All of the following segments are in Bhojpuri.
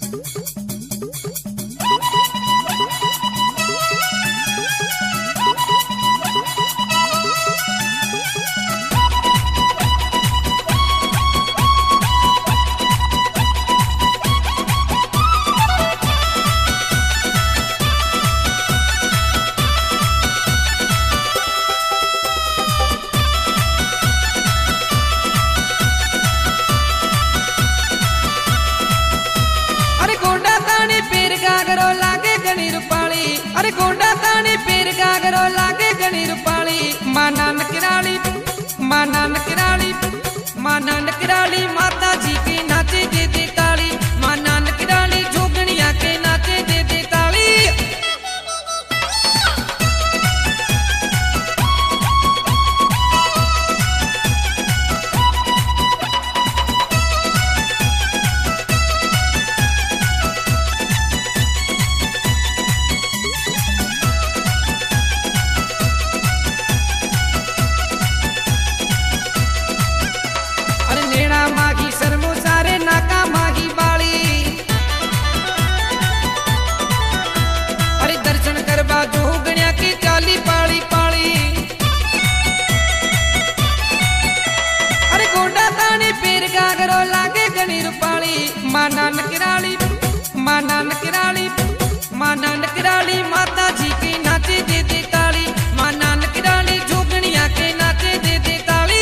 अरे गोंडा तानी पेर गागरो लागे गणी रूपाली माना नकराली माता जी के नाचे दे दे ताली माना नकराली जोगनिया के नाचे दे दे ताली। मागी सरमो सारे नाका मागी बाली अरे दर्शन करवा जो गणिया की चाली पाली पाली। अरे गोंडा तानी पेर गागरो लागे गणी रूपाली माना नकराली माता जी की नाचे दे दे ताली माना नकराली जोगनिया के नाचे दे दे ताली।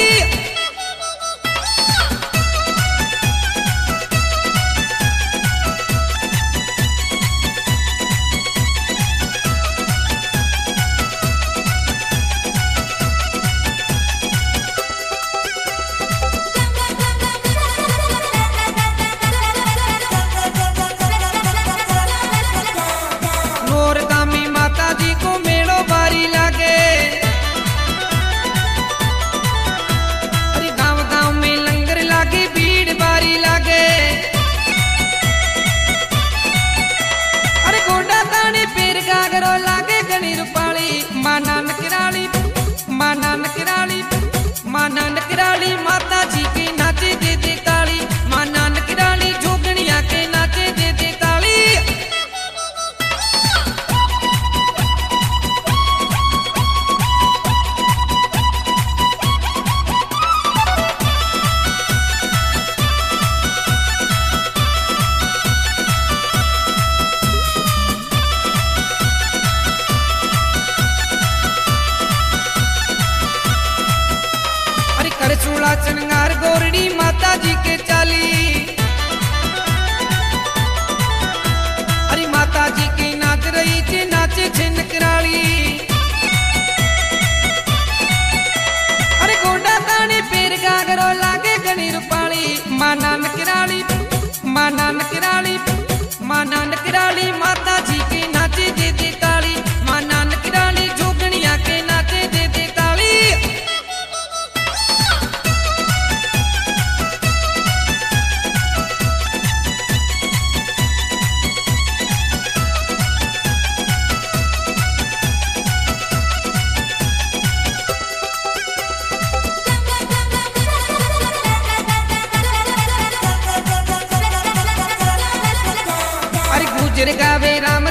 माता जी को मेड़ो बारी लागे अरे गांव गांव में लंगर लागे भीड़ बारी लागे। अरे गोंडा तानी पेर गागरो लागे गणी रूपाली माना नकराली माता जी के नाचे दे दे ताली माना नकराली जोगनिया के नाचे दे दे ताली। चूड़ा चनगार गोरड़ी माता जी के चाली अरे माता जी के नाच रही थे नाचे थे नकराली। अरे गोंडा तानी पेर गागरो लागे गणी रूपाली माना नकराली माता जी के नाचे दे दे ताली माना नकराली जोगनिया के नाचे दे दे ताली। गुजर गावे राम